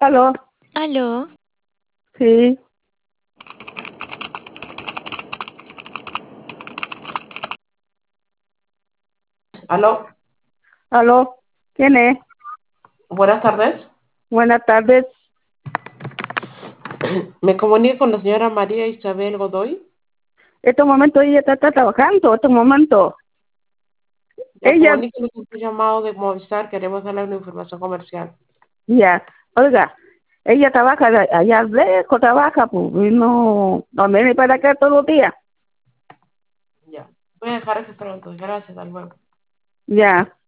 Aló, Aló, sí, Aló, aló, ¿quién es? buenas tardes. Buenas tardes. Me comunico con la señora María Isabel Godoy. Este momento ella está trabajando, este momento. Me Ella, comunico con un llamado de Movistar. Queremos darle una información comercial. ya, oiga, ella trabaja allá lejos, trabaja, pues, y no viene para acá todos los días. Ya. Voy a dejar ese pronto. Gracias, al luego. Ya.